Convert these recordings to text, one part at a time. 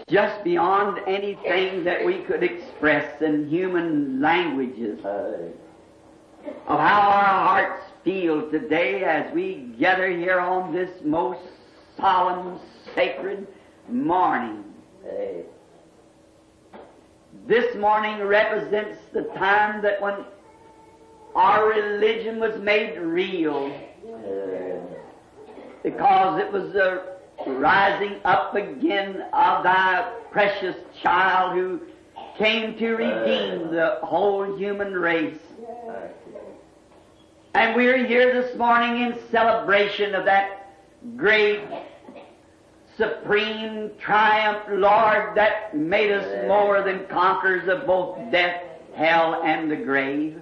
just beyond anything that we could express in human languages of how our hearts feel today as we gather here on this most solemn, sacred morning. This morning represents the time that when our religion was made real, because it was the rising up again of Thy precious child who came to redeem the whole human race. And we're here this morning in celebration of that great, supreme triumph, Lord, that made us more than conquerors of both death, hell, and the grave.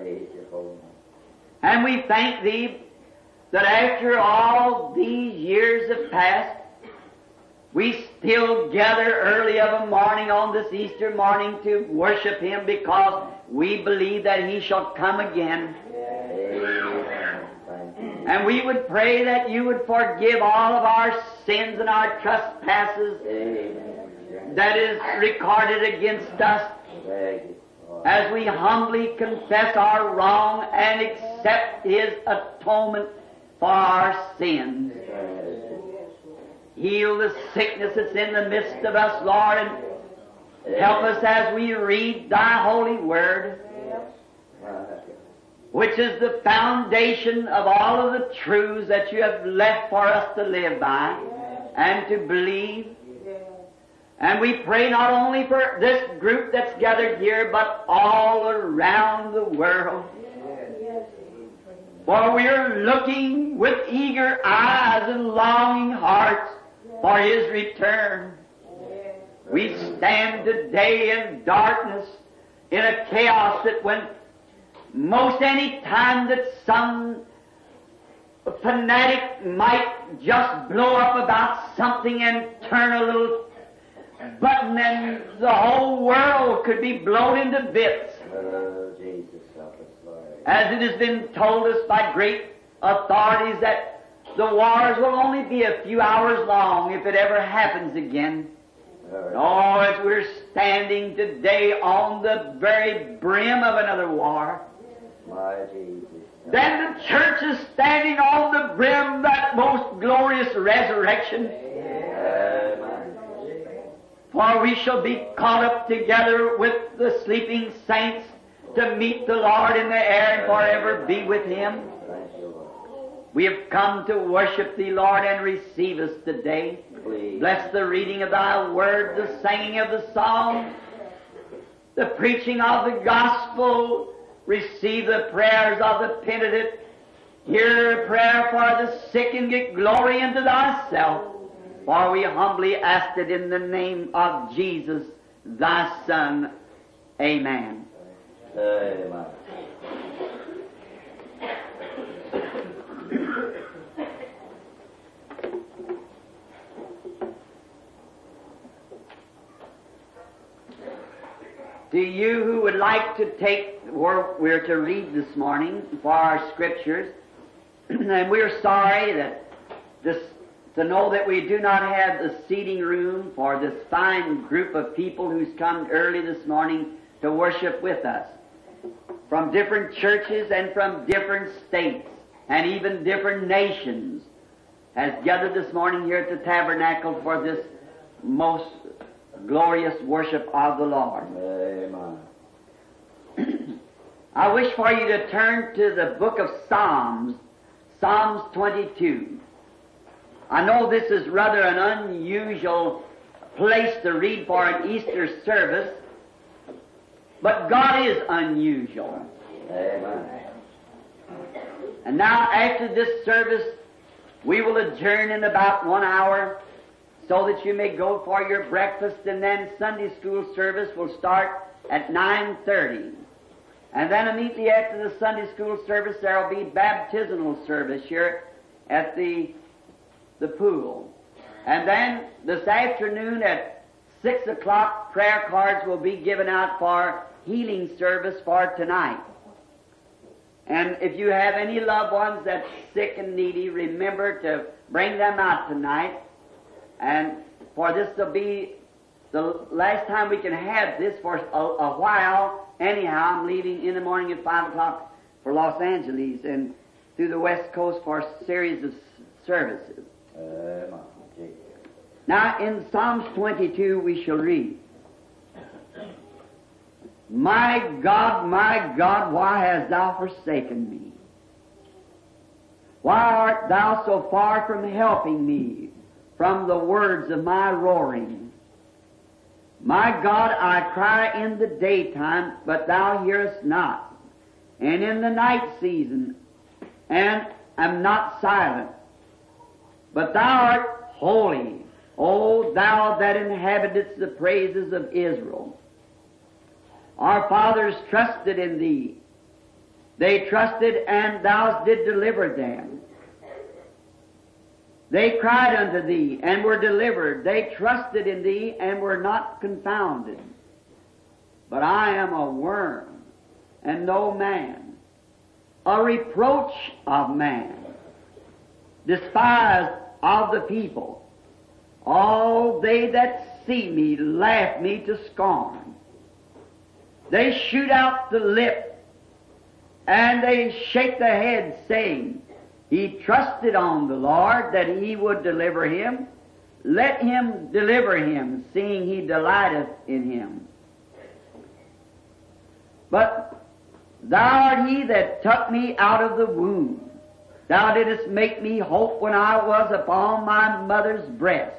And we thank Thee that after all these years have passed, we still gather early of a morning on this Easter morning to worship Him, because we believe that He shall come again. And we would pray that You would forgive all of our sins and our trespasses that is recorded against us, as we humbly confess our wrong and accept His atonement for our sins. Heal the sickness that's in the midst of us, Lord, and help us as we read Thy holy word, which is the foundation of all of the truths that You have left for us to live by and to believe. And we pray not only for this group that's gathered here, but all around the world. For we are looking with eager eyes and longing hearts for His return. We stand today in darkness, in a chaos that when most any time that some fanatic might just blow up about something and turn a little button and the whole world could be blown into bits. As it has been told us by great authorities that the wars will only be a few hours long if it ever happens again. Oh, as we're standing today on the very brim of another war, then the church is standing on the brim of that most glorious resurrection. For we shall be caught up together with the sleeping saints to meet the Lord in the air and forever be with Him. We have come to worship Thee, Lord, and receive us today. Bless the reading of Thy word, the singing of the song, the preaching of the gospel. Receive the prayers of the penitent. Hear a prayer for the sick and get glory into Thyself. For we humbly ask it in the name of Jesus, Thy Son. Amen. Amen. To you who would like to take what we're to read this morning for our scriptures, and we're sorry that to know that we do not have the seating room for this fine group of people who's come early this morning to worship with us, from different churches and from different states and even different nations, has gathered this morning here at the tabernacle for this most glorious worship of the Lord. Amen. I wish for you to turn to the book of Psalms, Psalms 22. I know this is rather an unusual place to read for an Easter service, but God is unusual. Amen. And now after this service, we will adjourn in about 1 hour so that you may go for your breakfast, and then Sunday school service will start at 9:30. And then immediately after the Sunday school service, there will be baptismal service here at the pool. And then this afternoon at 6 o'clock, prayer cards will be given out for healing service for tonight. And if you have any loved ones that's sick and needy, remember to bring them out tonight. And for this will be the last time we can have this for a while. Anyhow, I'm leaving in the morning at 5 o'clock for Los Angeles and through the West Coast for a series of services. Now, in Psalms 22 we shall read, my God, why hast thou forsaken me? Why art thou so far from helping me from the words of my roaring? My God, I cry in the daytime, but thou hearest not, and in the night season, and am not silent. But thou art holy, O thou that inhabitest the praises of Israel. Our fathers trusted in thee. They trusted, and thou did deliver them. They cried unto thee, and were delivered. They trusted in thee, and were not confounded. But I am a worm, and no man, a reproach of man, despised of the people. All they that see me laugh me to scorn. They shoot out the lip, and they shake their heads, saying, he trusted on the Lord that he would deliver him. Let him deliver him, seeing he delighteth in him. But thou art he that took me out of the womb. Thou didst make me hope when I was upon my mother's breast.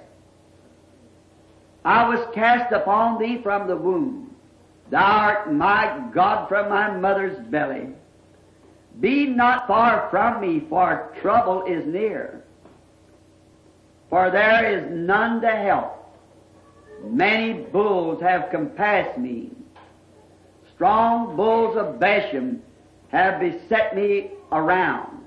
I was cast upon thee from the womb. Thou art my God from my mother's belly. Be not far from me, for trouble is near. For there is none to help. Many bulls have compassed me. Strong bulls of Bashan have beset me around.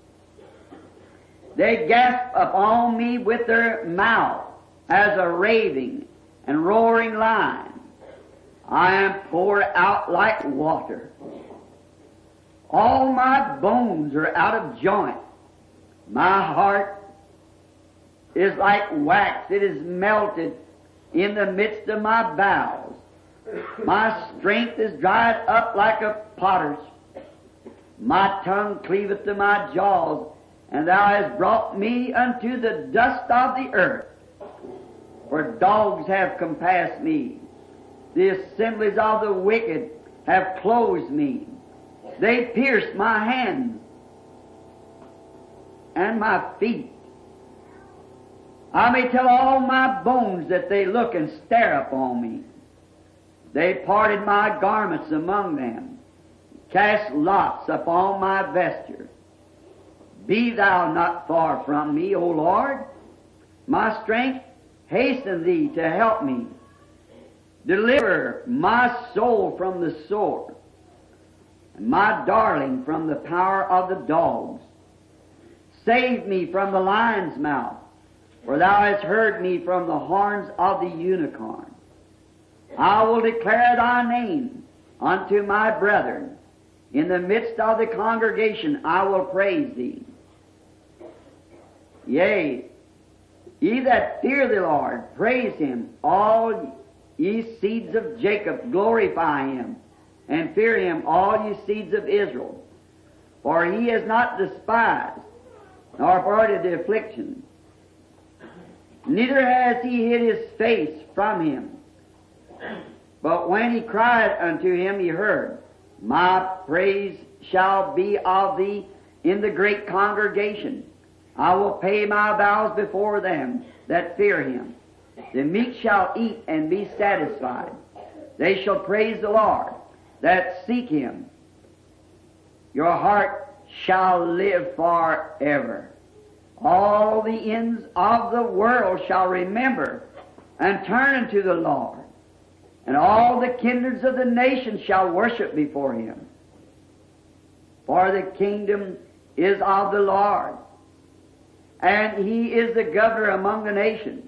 They gasp upon me with their mouth as a raving and roaring lion. I am poured out like water. All my bones are out of joint. My heart is like wax. It is melted in the midst of my bowels. My strength is dried up like a potter's. My tongue cleaveth to my jaws, and thou hast brought me unto the dust of the earth. For dogs have compassed me. The assemblies of the wicked have closed me. They pierced my hands and my feet. I may tell all my bones that they look and stare upon me. They parted my garments among them, cast lots upon my vesture. Be thou not far from me, O Lord. My strength, hasten thee to help me. Deliver my soul from the sword, and my darling from the power of the dogs. Save me from the lion's mouth, for thou hast heard me from the horns of the unicorn. I will declare thy name unto my brethren. In the midst of the congregation I will praise thee. Yea, ye that fear the Lord, praise him. All ye seeds of Jacob, glorify him, and fear him, all ye seeds of Israel. For he has not despised, nor avoided the affliction, neither has he hid his face from him. But when he cried unto him, he heard. My praise shall be of thee in the great congregation. I will pay my vows before them that fear him. The meek shall eat and be satisfied. They shall praise the Lord that seek him. Your heart shall live forever. All the ends of the world shall remember and turn unto the Lord, and all the kindreds of the nations shall worship before him. For the kingdom is of the Lord, and he is the governor among the nations.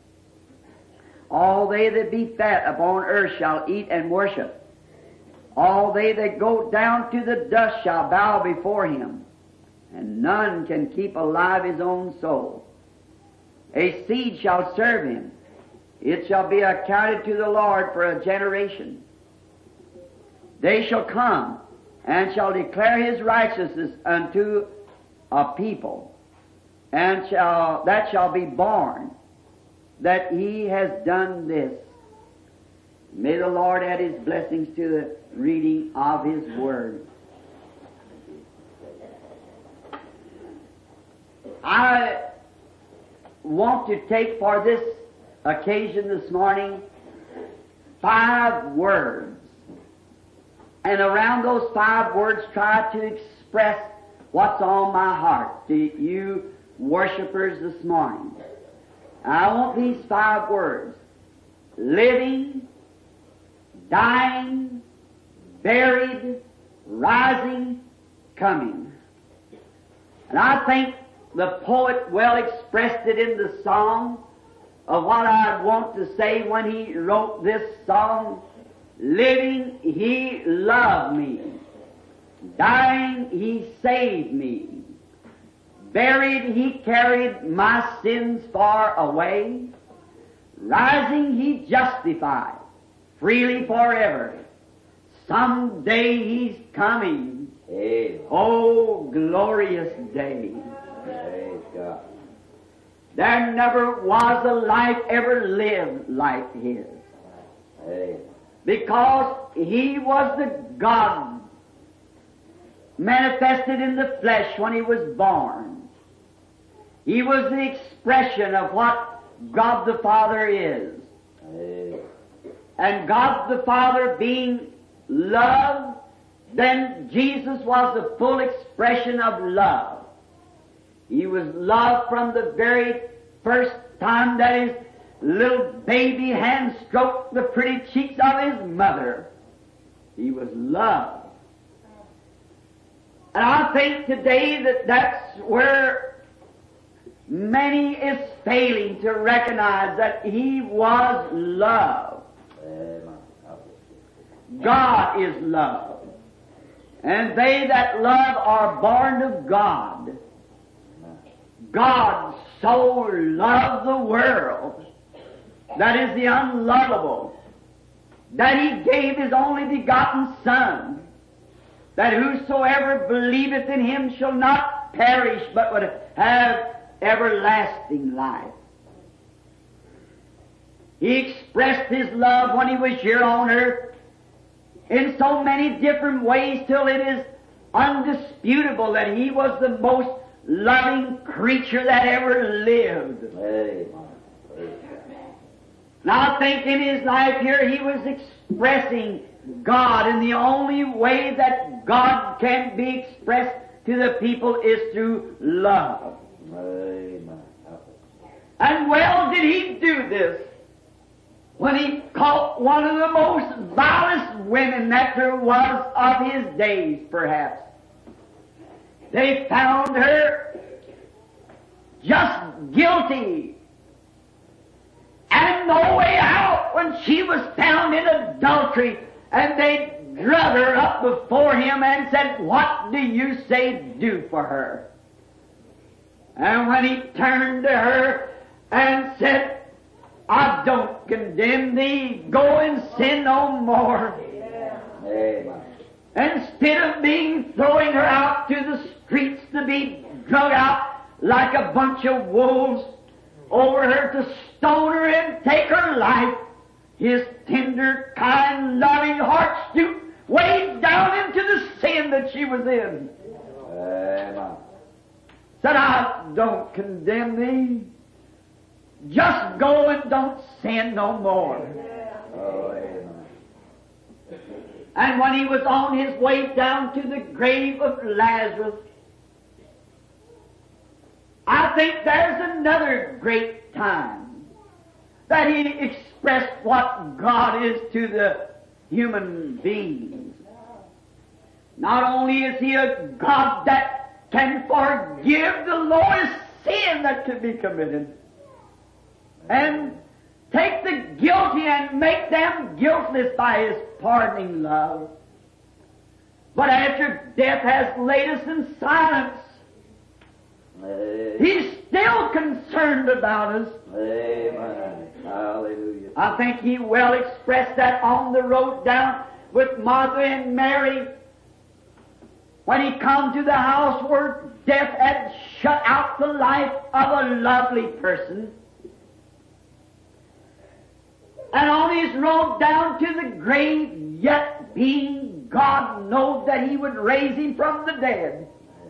All they that be fat upon earth shall eat and worship. All they that go down to the dust shall bow before him, and none can keep alive his own soul. A seed shall serve him, It shall be accounted to the Lord for a generation. They shall come and shall declare His righteousness unto a people, and that shall be born, that He has done this. May the Lord add His blessings to the reading of His Word. I want to take for this occasion this morning 5 words, and around those 5 words try to express what's on my heart to you worshipers this morning. I want these 5 words: living, dying, buried, rising, coming. And I think the poet well expressed it in the song of what I want to say when he wrote this song. Living, He loved me. Dying, He saved me. Buried, He carried my sins far away. Rising, He justified freely forever. Someday He's coming. Amen. Oh, glorious day. Praise God. There never was a life ever lived like His, Amen. because He was the God manifested in the flesh when He was born. He was the expression of what God the Father is. Amen. And God the Father being love, then Jesus was the full expression of love. He was love from the very first time that His little baby hand stroked the pretty cheeks of His mother. He was love. And I think today that that's where many is failing to recognize that He was love. Amen. God is love. And they that love are born of God. God so loved the world, that is the unlovable, that He gave His only begotten Son, that whosoever believeth in Him shall not perish, but would have everlasting life. He expressed His love when He was here on earth in so many different ways till it is undisputable that He was the most loving creature that ever lived. Amen. Now I think in His life here He was expressing God, and the only way that God can be expressed to the people is through love. Amen. And well did He do this when He caught one of the most vilest women that there was of His days, perhaps. They found her just guilty and no way out when she was found in adultery, and they drug her up before Him and said, "What do you say do for her?" And when He turned to her and said, "I don't condemn thee, go and sin no more." Amen. Instead of throwing her out to the streets to be drug out like a bunch of wolves, over her to stone her and take her life, His tender, kind, loving heart stooped way down into the sin that she was in. Amen. Said, "I don't condemn thee. Just go and don't sin no more." Oh, amen. And when He was on His way down to the grave of Lazarus, I think there's another great time that He expressed what God is to the human beings. Not only is He a God that can forgive the lowest sin that could be committed, and take the guilty and make them guiltless by His pardoning love, but after death has laid us in silence, Amen. He's still concerned about us. Amen. Hallelujah. I think he well expressed that on the road down with Martha and Mary when he come to the house where death had shut out the life of a lovely person. And on his road down to the grave, yet being God, knows that he would raise him from the dead.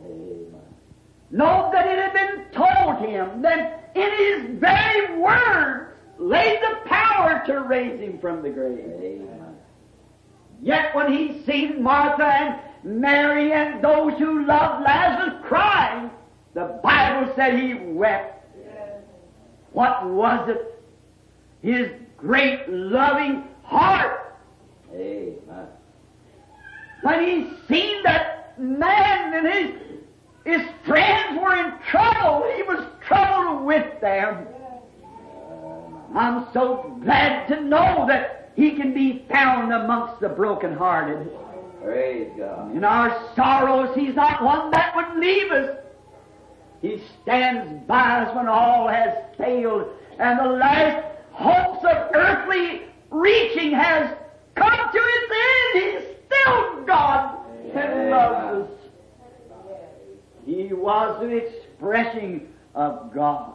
Knows that it had been told him that in his very words lay the power to raise him from the grave. Yet when he seen Martha and Mary and those who loved Lazarus crying, the Bible said he wept. What was it? His great loving heart. Amen. When he seen that man and his friends were in trouble, he was troubled with them. I'm so glad to know that he can be found amongst the brokenhearted. Praise God. In our sorrows, he's not one that would leave us. He stands by us when all has failed and the last hopes of earthly reaching has come to its end. He's still God and loves us. He was the expression of God.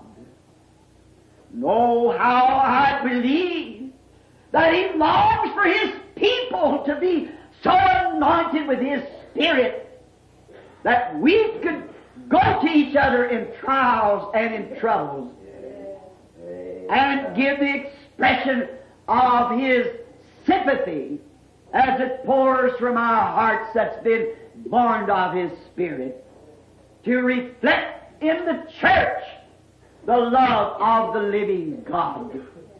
Know how I believe that he longs for his people to be so anointed with his Spirit that we could go to each other in trials and in troubles and give the expression of his sympathy as it pours from our hearts that's been born of his Spirit to reflect in the church the love of the living God.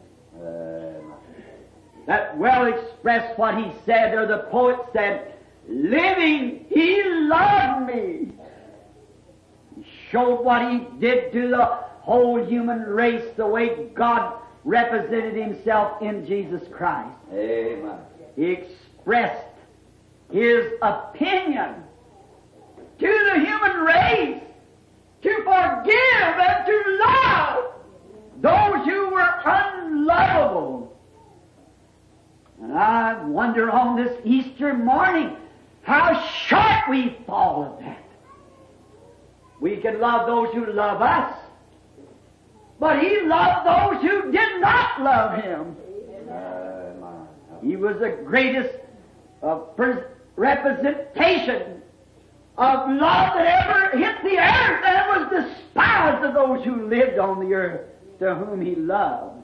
That well expressed what he said, or the poet said, living, he loved me. He showed what he did to the whole human race, the way God represented himself in Jesus Christ. Amen. He expressed his opinion to the human race to forgive and to love those who were unlovable. And I wonder on this Easter morning how short we fall of that. We can love those who love us, but he loved those who did not love him. He was the greatest representation of love that ever hit the earth, and it was despised of those who lived on the earth, to whom he loved.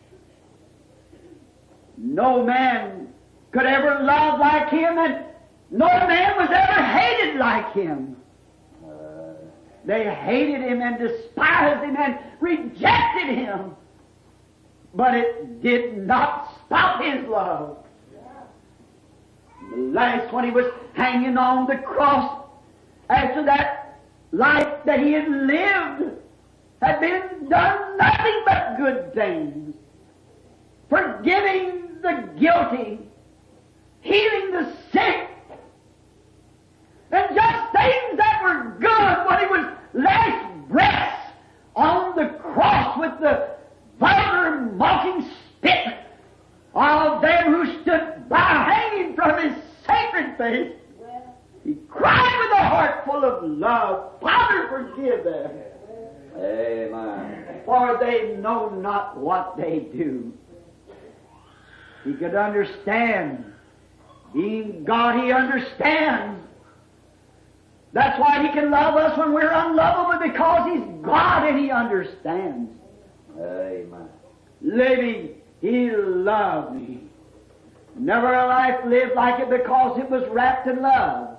No man could ever love like him, and no man was ever hated like him. They hated him and despised him and rejected him, but it did not stop his love. The last, when he was hanging on the cross, after that life that he had lived had been done nothing but good things, forgiving the guilty, healing the sick, and just things that were good when he was last breath on the cross with the vulgar mocking spit of them who stood by hanging from his sacred face. He cried with a heart full of love, Father, forgive them. Amen. For they know not what they do. He could understand. Being God, he understands. That's why he can love us when we're unlovable, because he's God and he understands. Amen. Living, he loved me. Never a life lived like it, because it was wrapped in love.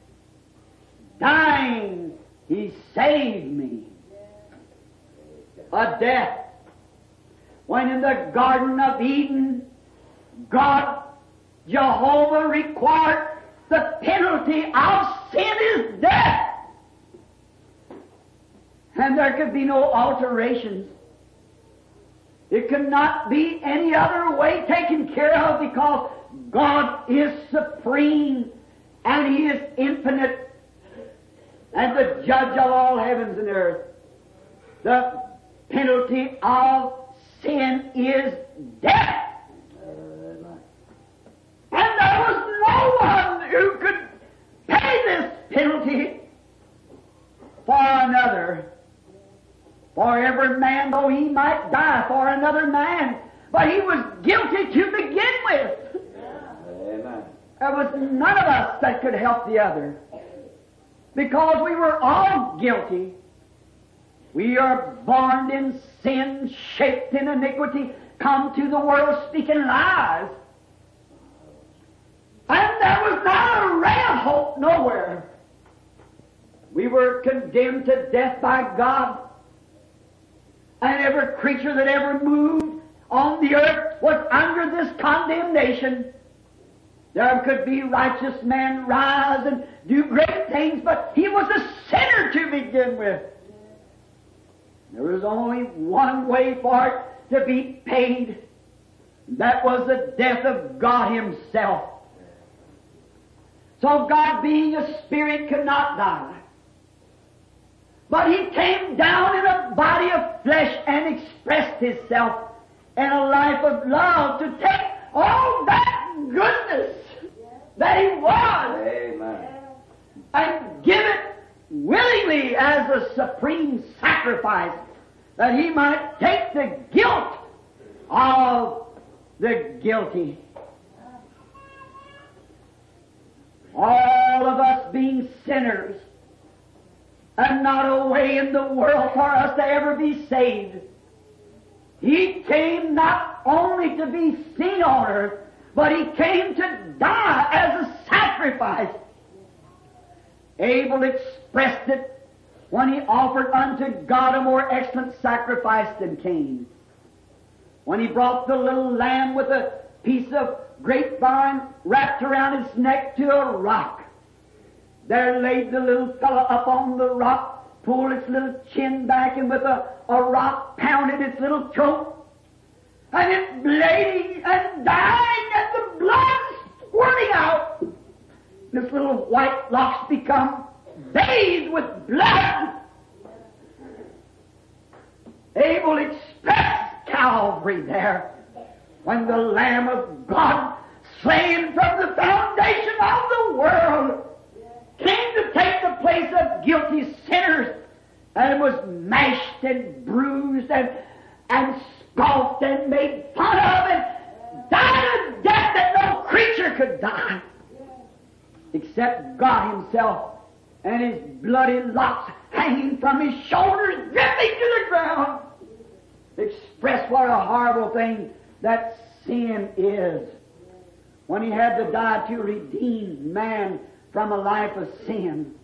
Dying, he saved me. A death. When in the Garden of Eden, God, Jehovah, required the penalty of sin is death. And there could be no alterations. It could not be any other way taken care of, because God is supreme and he is infinite and the judge of all heavens and earth. The penalty of sin is death. For every man, though he might die for another man, but he was guilty to begin with. Amen. There was none of us that could help the other, because we were all guilty. We are born in sin, shaped in iniquity, come to the world speaking lies. And there was not a ray of hope nowhere. We were condemned to death by God. And every creature that ever moved on the earth was under this condemnation. There could be righteous men rise and do great things, but he was a sinner to begin with. There was only one way for it to be paid. That was the death of God Himself. So God, being a spirit, could not die. But He came down in a body of flesh and expressed Himself in a life of love to take all that goodness that He was Amen. and give it willingly as a supreme sacrifice, that He might take the guilt of the guilty. All of us being sinners, and not a way in the world for us to ever be saved. He came not only to be seen on earth, but He came to die as a sacrifice. Abel expressed it when he offered unto God a more excellent sacrifice than Cain. When he brought the little lamb with a piece of grapevine wrapped around its neck to a rock. There laid the little fellow up on the rock, pulled its little chin back, and with a rock pounded its little throat. And it bleeding and dying, and the blood squirting out. This little white locks become bathed with blood. Abel expressed Calvary there, when the Lamb of God, slain from the foundation of the world, came to take the place of guilty sinners, and was mashed and bruised and scoffed and made fun of, and died a death that no creature could die except God Himself, and His bloody locks hanging from His shoulders, dripping to the ground. Express what a horrible thing that sin is. When He had to die to redeem man from a life of sin.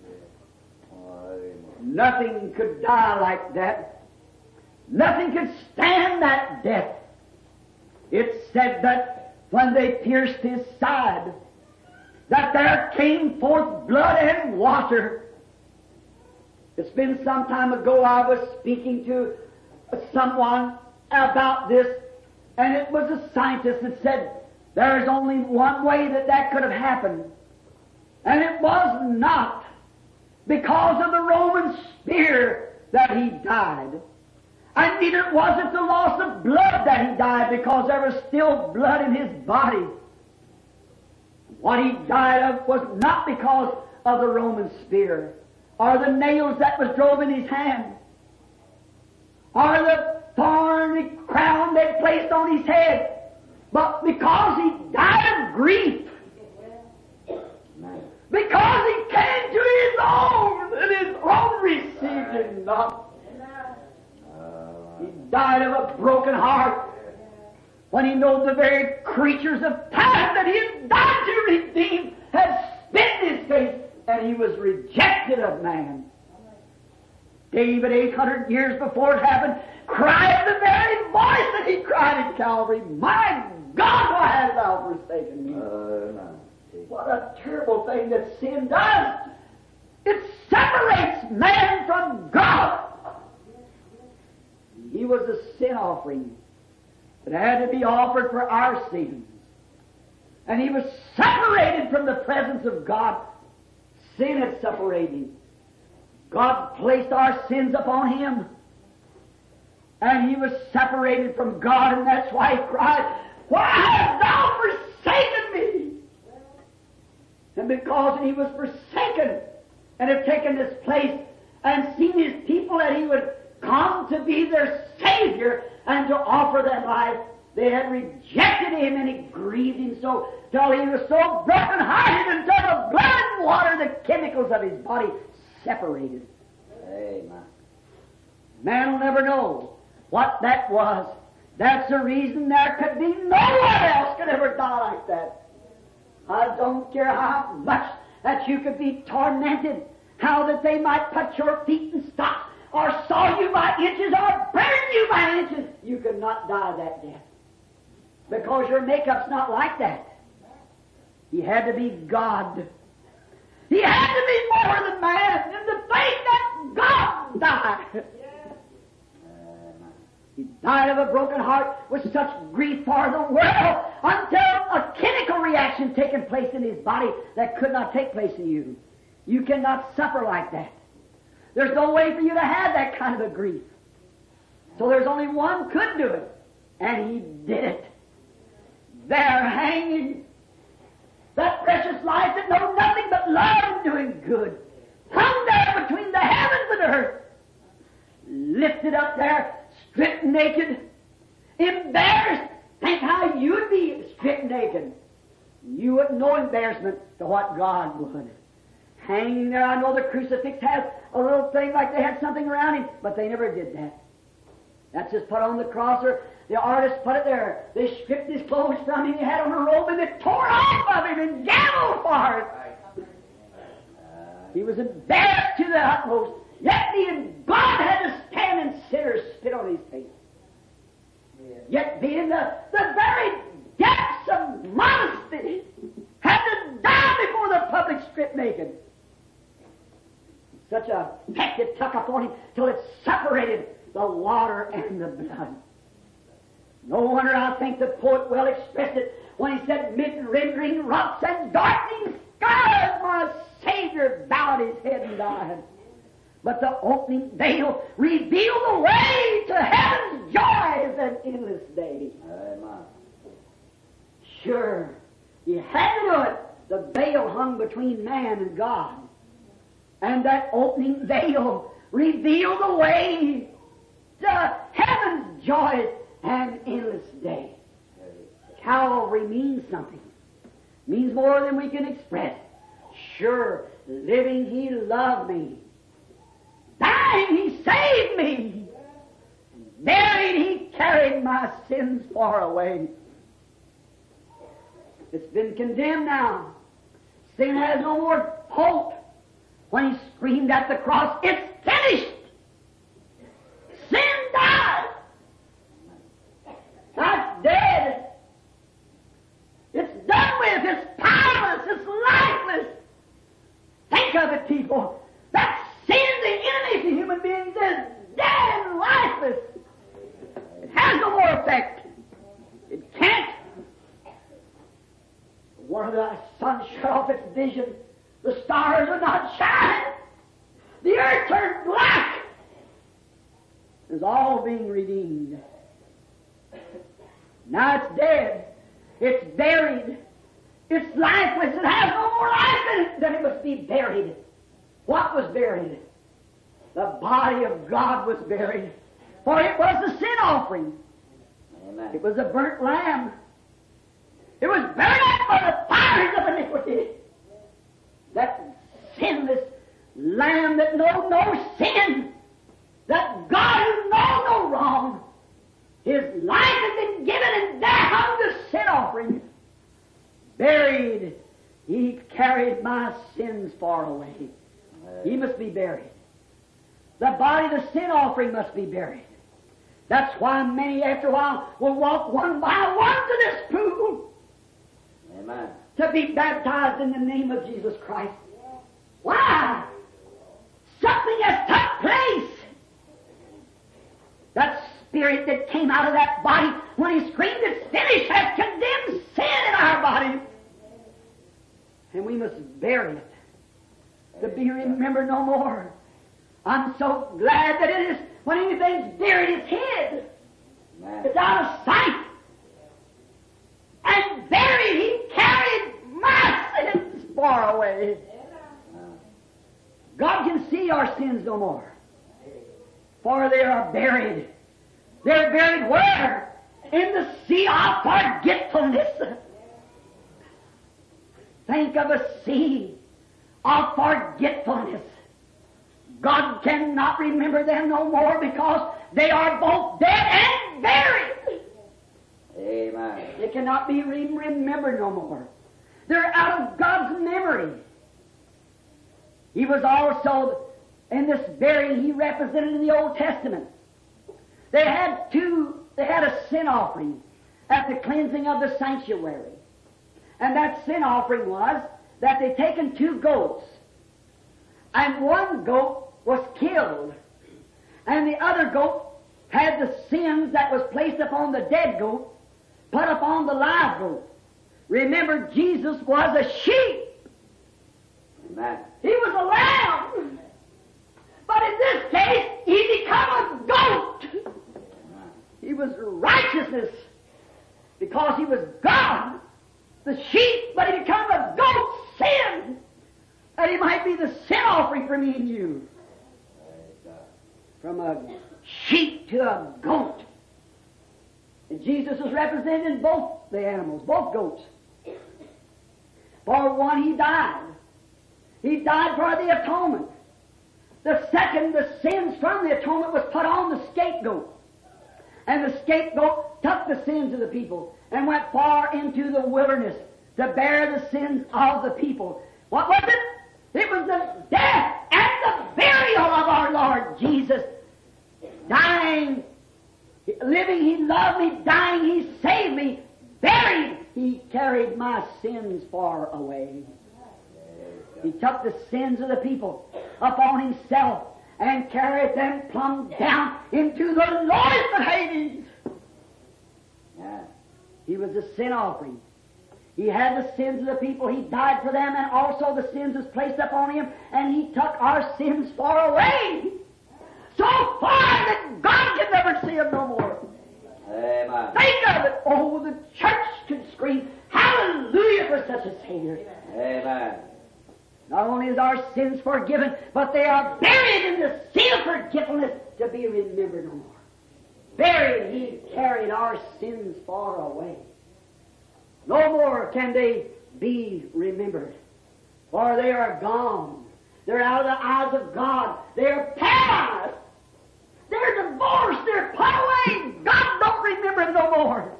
Nothing could die like that. Nothing could stand that death. It said that when they pierced His side, that there came forth blood and water. It's been some time ago I was speaking to someone about this, and it was a scientist that said there's only one way that could have happened. And it was not because of the Roman spear that he died. And neither was it the loss of blood that he died, because there was still blood in his body. What he died of was not because of the Roman spear, or the nails that was drove in his hand, or the thorny crown they placed on his head, but because he died of grief. Because he came to his own, and his own received him not. He died of a broken heart when he knows the very creatures of time that he had died to redeem had spit in his face, and he was rejected of man. David, 800 years before it happened, cried the very voice that he cried at Calvary, "My God, why hast thou forsaken me?" What a terrible thing that sin does! It separates man from God. He was a sin offering that had to be offered for our sins. And he was separated from the presence of God. Sin had separated him. God placed our sins upon him. And he was separated from God, and that's why he cried, "Why hast thou forsaken me?" And because he was forsaken and had taken this place and seen his people that he would come to be their Savior and to offer them life. They had rejected Him, and it grieved Him so till He was so broken-hearted until the blood and water, the chemicals of His body, separated. Amen. Man will never know what that was. That's the reason there could be no one else could ever die like that. I don't care how much that you could be tormented, how that they might put your feet in stocks, or saw you by inches, or burn you by inches. You could not die that death. Because your makeup's not like that. He had to be God. He had to be more than man, and to think that God died. He died of a broken heart with such grief for the world until a chemical reaction taken place in his body that could not take place in you. You cannot suffer like that. There's no way for you to have that kind of a grief. So there's only one could do it, and He did it. There hanging, that precious life that knows nothing but love and doing good, hung there between the heavens and earth, lifted up there, stripped naked, embarrassed. Think how you'd be stripped naked. You wouldn't know embarrassment to what God would. Hanging there, I know the crucifix has a little thing like they had something around Him, but they never did that. That's just put on the cross, or the artist put it there. They stripped His clothes from Him. He had on a robe, and they tore off of Him and gambled for it. He was embarrassed to the utmost. Yet being God had to stand and sinners spit on His face. Yet being the very depths of modesty, had to die before the public stripped naked. Such a peck it took upon Him till it separated the water and the blood. No wonder I think the poet well expressed it when he said, "Mid-rendering rocks and darkening skies, my Savior bowed His head and died. But the opening veil revealed the way to heaven's joys and endless day." Amen. Sure, He had to do it. The veil hung between man and God. And that opening veil revealed the way to heaven's joys and endless day. Calvary means something. Means more than we can express. Sure, living He loved me. Dying He saved me. Buried He carried my sins far away. It's been condemned now. Sin has no more hope. When He screamed at the cross, "It's finished!" Sin died. That's dead. It's done with. It's powerless. It's lifeless. Think of it, people. That sin, the enemy to human beings, is dead and lifeless. It has no more effect. It can't. One of the sun shut off its vision. The stars would not shine. The earth turned black. It's all being redeemed. Now it's dead. It's buried. It's lifeless. It has no more life in it. Then it must be buried. What was buried? The body of God was buried. For it was the sin offering. Amen. It was a burnt lamb. It was burned up by the fires of iniquity. That sinless lamb that knowed no sin. That God who knows no wrong. His life had been given, and there hung the sin offering. Buried. He carried my sins far away. He must be buried. The body, the sin offering, must be buried. That's why many, after a while, will walk one by one to this pool. Amen. To be baptized in the name of Jesus Christ. Why? Something has took place. That spirit that came out of that body when He screamed, "It's finished," has condemned sin in our body. And we must bury it to be remembered no more. I'm so glad that it is, when anything's buried, it's hid. Amen. It's out of sight. And buried, He carried my sins far away. God can see our sins no more. for they are buried. They're buried where? In the sea of forgetfulness. Think of a sea of forgetfulness. God cannot remember them no more because they are both dead and buried. Amen. They cannot be remembered no more. They're out of God's memory. He was also, in this burying, he represented in the Old Testament. They had a sin offering at the cleansing of the sanctuary. And that sin offering was that they taken 2 goats, and one goat was killed, and the other goat had the sins that was placed upon the dead goat put upon the live goat. Remember, Jesus was a sheep. Amen. He was a lamb. But in this case, he became a goat. He was righteousness because he was God, the sheep, but he became a goat, sin, that he might be the sin offering for me and you. From a sheep to a goat. And Jesus was represented in both the animals, both goats. For one, he died. He died for the atonement. The second, the sins from the atonement was put on the scapegoat. And the scapegoat took the sins of the people and went far into the wilderness to bear the sins of the people. What was it? It was the death and the burial of our Lord Jesus. Dying, living, he loved me. Dying, he saved me. Buried, he carried my sins far away. He took the sins of the people upon himself and carried them plumb down into the lowest of Hades. Yeah. He was a sin offering. He had the sins of the people. He died for them, and also the sins was placed upon him, and he took our sins far away. So far that God can never see them no more. Amen. Think of it. Oh, the church could scream, hallelujah for such a Savior. Amen. Not only is our sins forgiven, but they are buried in the sea of forgetfulness to be remembered no more. Buried, he carried our sins far away. No more can they be remembered, for they are gone. They're out of the eyes of God. They're paralyzed. They're divorced. They're put away. God don't remember them no more.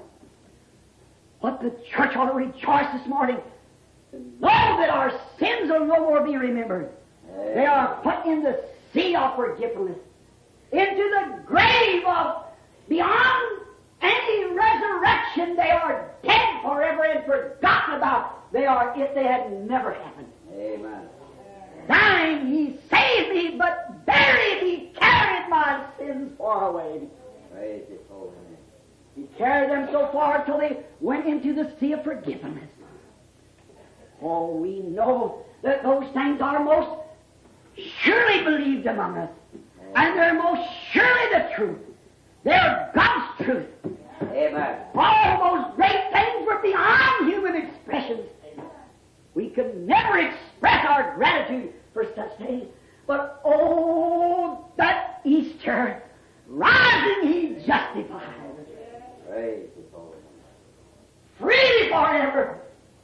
But the church ought to rejoice this morning to know that our sins will no more be remembered. They are put in the sea of forgetfulness, into the grave of beyond any resurrection. They are dead forever and forgotten about. They are if they had never happened. Amen. Dying, he saved me, but buried, he carried my sins far away. Praise his holy name. He carried them so far till they went into the sea of forgiveness. Oh, we know that those things are most surely believed among us. And they're most surely the truth. They're God's truth. Amen. All those great things were beyond human expressions. We could never express our gratitude for such things. But oh, that Easter, rising he justified. Praise his holy name. Freely forever.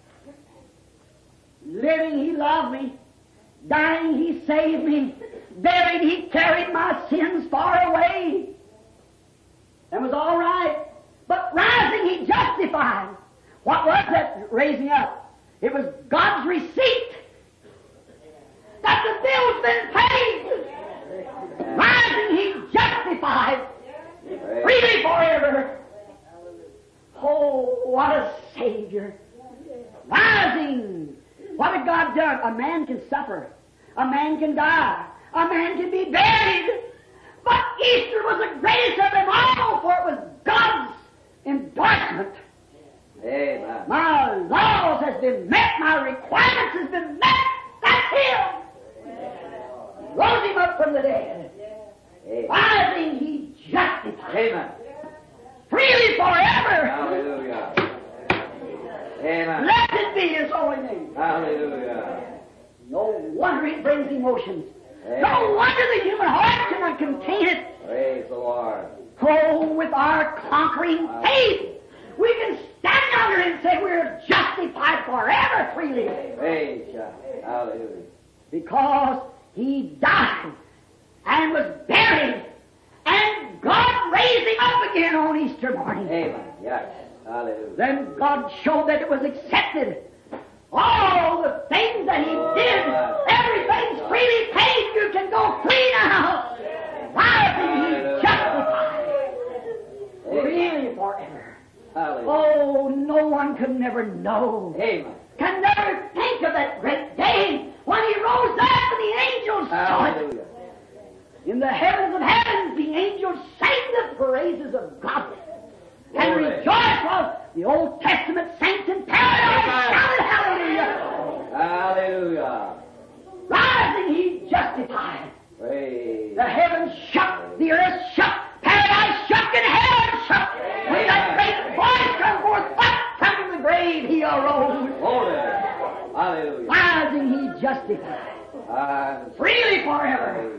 Living, he loved me. Dying, he saved me. Buried, he carried my sins far away. That was all right. But rising, he justified. What was that raising up? It was God's receipt that the bill's been paid. Rising, he justified. Freely forever. Oh, what a Savior. Rising. What had God done? A man can suffer. A man can die. A man can be buried. But Easter was the greatest of them all, for it was God's endorsement. Amen. My laws has been met. My requirements has been met. That's Him. Rose Him up from the dead. Amen. Rising, He justified. Amen. Freely forever. Hallelujah. Amen. Blessed be His holy name. Hallelujah. No wonder it brings emotions. No wonder the human heart cannot contain it. Praise the Lord. Oh, with our conquering faith, we can stand under it and say we're justified forever freely. Praise God. Hallelujah. Because He died and was buried, and God raised Him up again on Easter morning. Amen. Yes. Hallelujah. Then God showed that it was accepted. All the things that He did, everything's freely paid. You can go free now. Why did He justified? Really forever. Hallelujah. Oh, no one could never know. Amen. Can never think of that great day when He rose up and the angels saw it. Hallelujah. In the heavens of heavens, the angels sang the praises of God. And Glory. rejoiced while the Old Testament saints in paradise shouted hallelujah. Hallelujah. Rising, He justified. Praise. The heavens shook, the earth shook, paradise shook, and hell shook. When that great voice come forth up from the grave, He arose. Glory. Hallelujah. Rising, He justified. Hallelujah. Freely forever.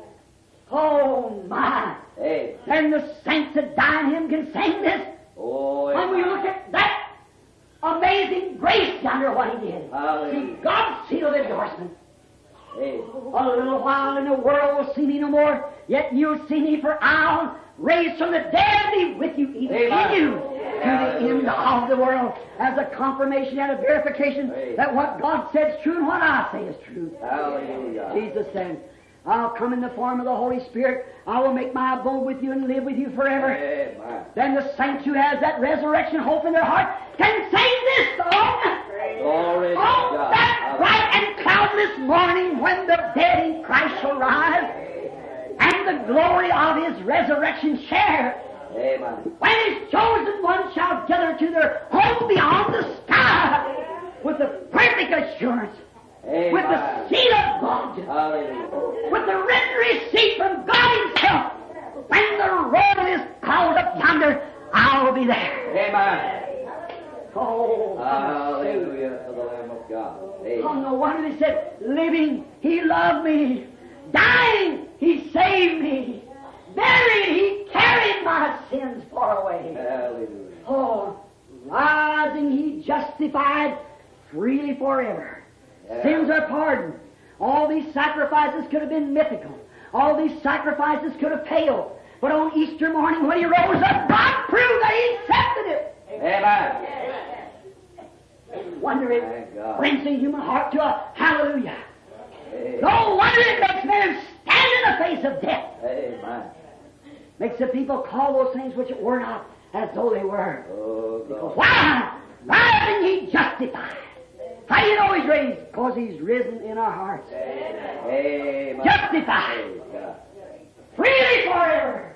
Oh, my. Amen. And the saints that die in Him can sing this. Oh, When we amen. look at that amazing grace yonder, what He did. Hallelujah. See, God sealed endorsement. Amen. A little while and the world will see me no more, yet you'll see me, for I'll raise from the dead be with you, even Amen. in you, to the end of the world, as a confirmation and a verification that what God said is true and what I say is true. Hallelujah. Jesus said, I'll come in the form of the Holy Spirit. I will make my abode with you and live with you forever. Amen. Then the saints who has that resurrection hope in their heart can sing this song. Glory to On God. that bright and cloudless morning when the dead in Christ shall rise and the glory of His resurrection share, Amen. when His chosen ones shall gather to their home beyond the sky with the perfect assurance, Amen. with the seal of God, Hallelujah. with the written receipt from God Himself, when the roll is called up yonder, I'll be there. Amen. Oh, Hallelujah to the Lamb of God. Oh, Amen. no wonder He said, living, He loved me. Dying, He saved me. Buried, He carried my sins far away. Hallelujah. Oh, rising, He justified freely forever. Sins are pardoned. All these sacrifices could have been mythical. All these sacrifices could have paled. But on Easter morning when He rose up, God proved that He accepted it. Amen. Wonder Thank it God. brings the human heart to a hallelujah. Amen. No wonder it makes men stand in the face of death. Amen. Makes the people call those things which were not as though they were. Oh, God. Why? Rising, He justified. How do you know He's raised? Because He's risen in our hearts. Amen. Justified. Praise God. Freely forever.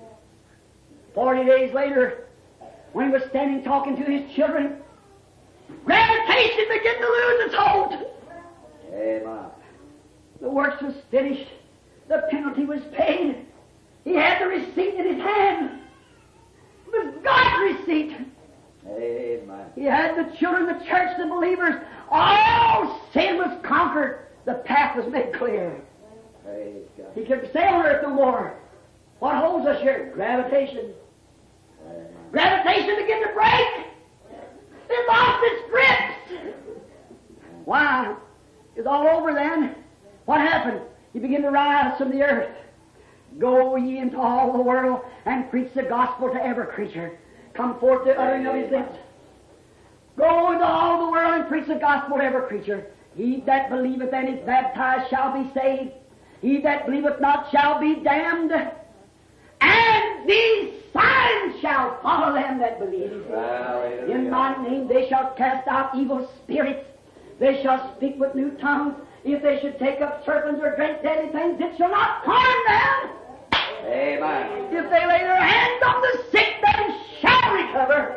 40 days later, when He was standing talking to His children, gravitation began to lose its hold. Amen. The works was finished. The penalty was paid. He had the receipt in His hand. It was God's receipt. Amen. He had the children, the church, the believers. All sin was conquered. The path was made clear. Praise God. He could stay on earth no more. What holds us here? Gravitation. Amen. Gravitation began to break. It lost its grips. Why? It's all over then. What happened? He began to rise from the earth. Go ye into all the world and preach the gospel to every creature. Come forth the uttering of His lips. Go into all the world and preach the gospel to every creature. He that believeth and is baptized shall be saved. He that believeth not shall be damned. And these signs shall follow them that believe. Hallelujah. In my name they shall cast out evil spirits. They shall speak with new tongues. If they should take up serpents or drink deadly things, it shall not harm them. Amen. If they lay their hands on the sick, they shall recover.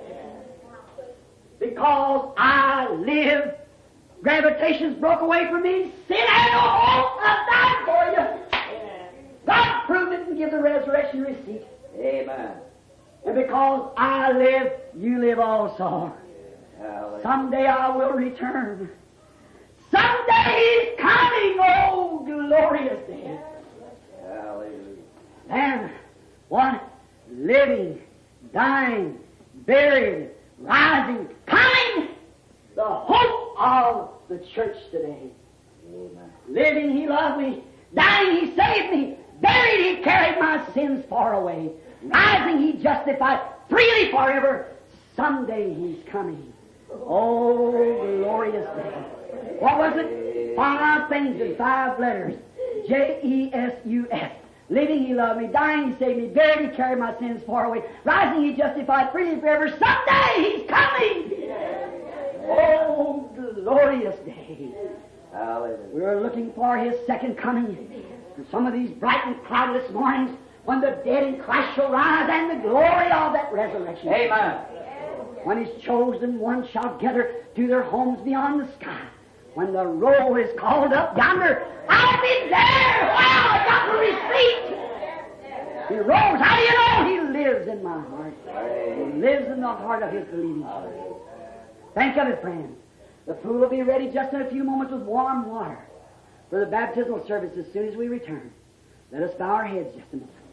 Because I live, gravitation's broke away from me. Sin had no hope. I died for you. God proved it and give the resurrection receipt. Amen. And because I live, you live also. Hallelujah. Someday I will return. Someday He's coming. Oh, glorious day. Hallelujah. And what? Living, dying, buried, rising, coming. The hope of the church today. Amen. Living, He loved me. Dying, He saved me. Buried, He carried my sins far away. Rising, He justified freely forever. Someday He's coming. Oh, glorious day. What was it? 5 things in 5 letters. J-E-S-U-S. Living, He loved me. Dying, He saved me. Buried, He carried my sins far away. Rising, He justified freely forever. Someday He's coming. Oh, glorious day. Hallelujah. We're looking for His second coming. And some of these bright and cloudless mornings when the dead in Christ shall rise and the glory of that resurrection. Amen. When His chosen ones shall gather to their homes beyond the sky. When the roll is called up yonder, I'll be there. Wow, I got the receipt. He rose. How do you know? He lives in my heart. He lives in the heart of His believing church. Think of it, friends. The fool will be ready just in a few moments with warm water for the baptismal service as soon as we return. Let us bow our heads just a moment.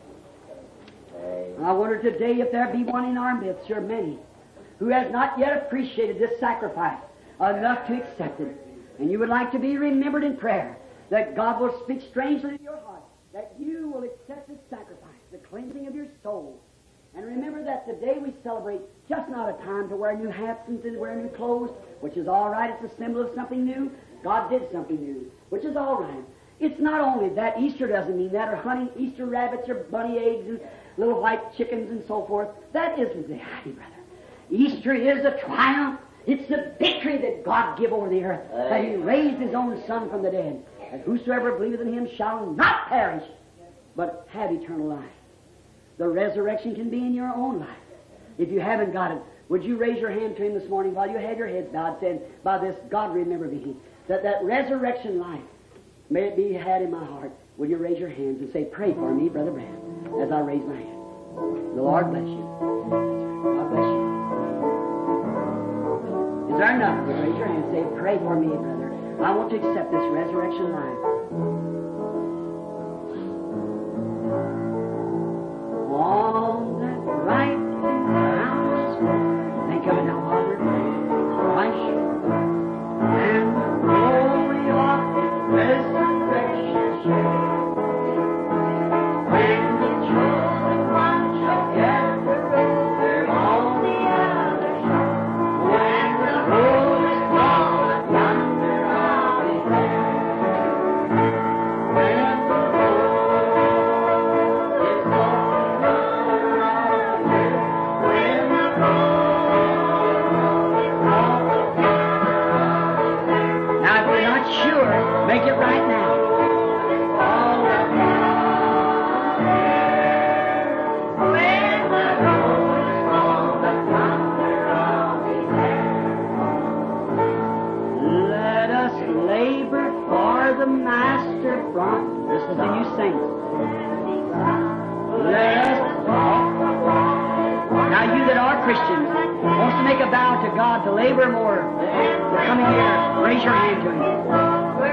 I wonder today if there be one in our midst, or many, who has not yet appreciated this sacrifice enough to accept it. And you would like to be remembered in prayer, that God will speak strangely to your heart, that you will accept this sacrifice, the cleansing of your soul. And remember that today we celebrate just not a time to wear new hats and to wear new clothes, which is all right. It's a symbol of something new. God did something new, which is all right. It's not only that. Easter doesn't mean that, or hunting Easter rabbits or bunny eggs and little white chickens and so forth. That isn't reality, brother. Easter is a triumph. It's the victory that God give over the earth, that He raised His own Son from the dead, that whosoever believeth in Him shall not perish, but have eternal life. The resurrection can be in your own life. If you haven't got it, would you raise your hand to Him this morning while you have your heads bowed, saying, by this, God, remember me, that resurrection life, may it be had in my heart. Will you raise your hands and say, pray for me, Brother Branham, as I raise my hand. The Lord bless you. God bless you. Is there enough? Raise your hand and say, pray for me, brother. I want to accept this resurrection life. On that bright mountain, think of it now, Father. Christ and the glory of His resurrection. When the chosen one shall gather over on the other shore, when the roll is called yonder, I'll be there. When the roll is called yonder, when the roll is called yonder. Now, if you're not sure, make it right now. The Master from, this is the new saints. Now you that are Christians, wants to make a vow to God to labor more, for coming here, raise your hand to Him.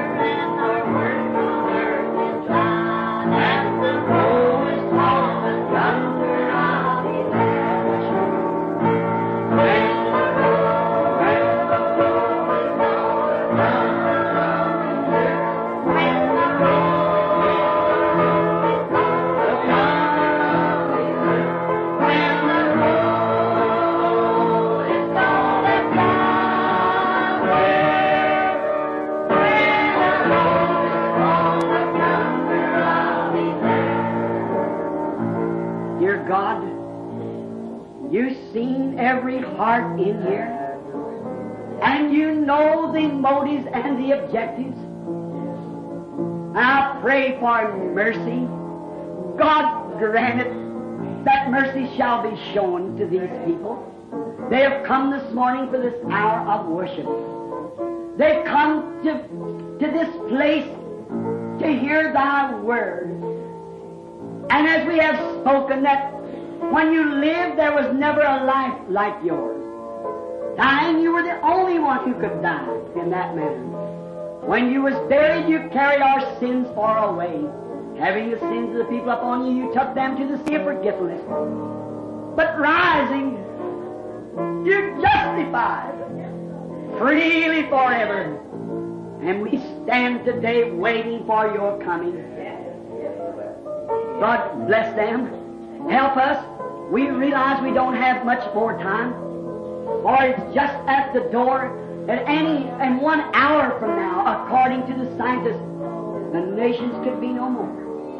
Every heart in here, and you know the motives and the objectives. I pray for mercy. God grant it that mercy shall be shown to these people. They have come this morning for this hour of worship. They've come to this place to hear Thy word. And as we have spoken that when you lived, there was never a life like yours. Dying, you were the only one who could die in that manner. When you was buried, you carried our sins far away. Having the sins of the people upon you, you took them to the sea of forgetfulness. But rising, you justified freely forever. And we stand today waiting for your coming. God bless them. Help us. We realize we don't have much more time. For it's just at the door. And 1 hour from now, according to the scientists, the nations could be no more.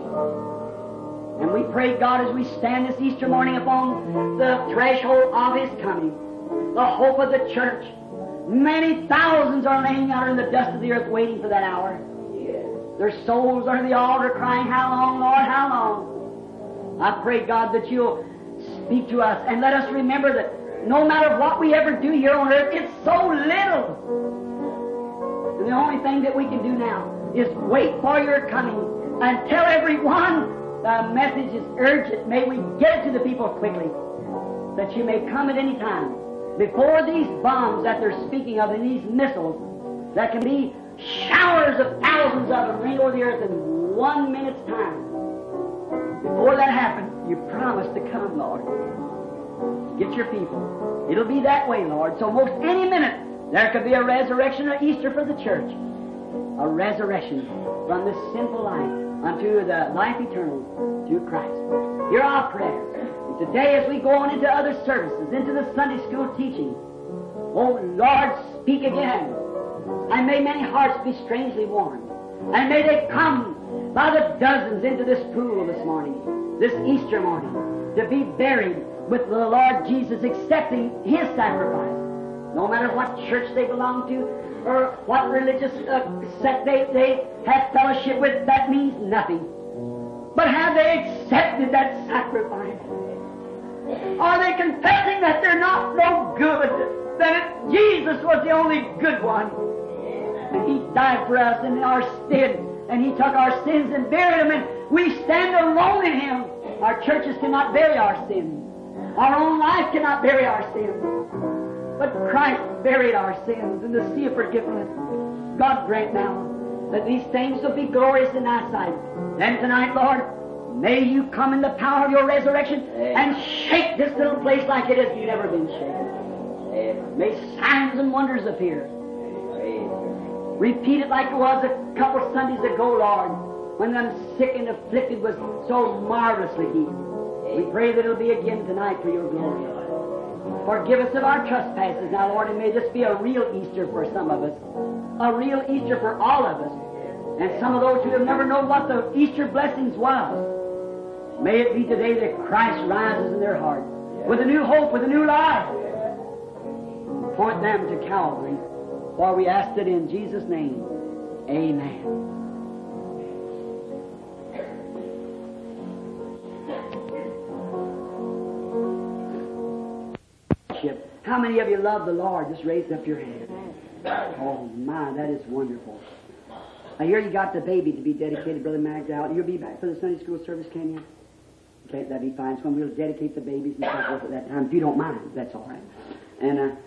And we pray, God, as we stand this Easter morning upon the threshold of His coming, the hope of the church, many thousands are laying out in the dust of the earth waiting for that hour. Their souls are at the altar crying, how long, Lord, how long? I pray, God, that You'll speak to us and let us remember that no matter what we ever do here on earth, it's so little. And the only thing that we can do now is wait for Your coming and tell everyone the message is urgent. May we get it to the people quickly, that You may come at any time. Before these bombs that they're speaking of and these missiles, that can be showers of thousands of them rain over the earth in 1 minute's time. Before that happens, You promised to come, Lord. Get Your people. It'll be that way, Lord. So most any minute, there could be a resurrection or Easter for the church. A resurrection from this sinful life unto the life eternal through Christ. Hear our prayer. And today as we go on into other services, into the Sunday school teaching, oh Lord, speak again. And may many hearts be strangely warmed. And may they come by the dozens into this pool this morning, this Easter morning, to be buried with the Lord Jesus, accepting His sacrifice. No matter what church they belong to or what religious sect they have fellowship with, that means nothing. But have they accepted that sacrifice? Are they confessing that they're not no good, that Jesus was the only good one? And He died for us in our stead, and He took our sins and buried them, and we stand alone in Him. Our churches cannot bury our sins. Our own life cannot bury our sins. But Christ buried our sins in the sea of forgiveness. God grant now that these things will be glorious in Thy sight. Then tonight, Lord, may You come in the power of Your resurrection and shake this little place like it has never been shaken. May signs and wonders appear. Repeat it like it was a couple Sundays ago, Lord, when them sick and afflicted was so marvelously healed. We pray that it'll be again tonight for Your glory. Forgive us of our trespasses now, Lord, and may this be a real Easter for some of us, a real Easter for all of us, and some of those who have never known what the Easter blessings was. May it be today that Christ rises in their heart with a new hope, with a new life. Point them to Calvary, for we ask it in Jesus' name. Amen. How many of you love the Lord? Just raise up your hand. Oh my, that is wonderful. I hear you got the baby to be dedicated, Brother Magdal. You'll be back for the Sunday school service, can you? Okay, that'd be fine. So we'll dedicate the babies and so forth at that time. If you don't mind, that's all right. And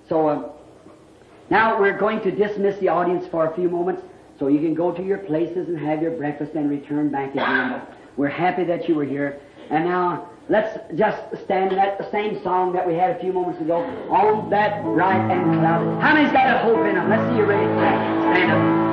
now we're going to dismiss the audience for a few moments so you can go to your places and have your breakfast and return back again. We're happy that you were here. And now let's just stand in that same song that we had a few moments ago, On That Bright and Clouded. How many's got a hope in them? Let's see you ready. Stand up.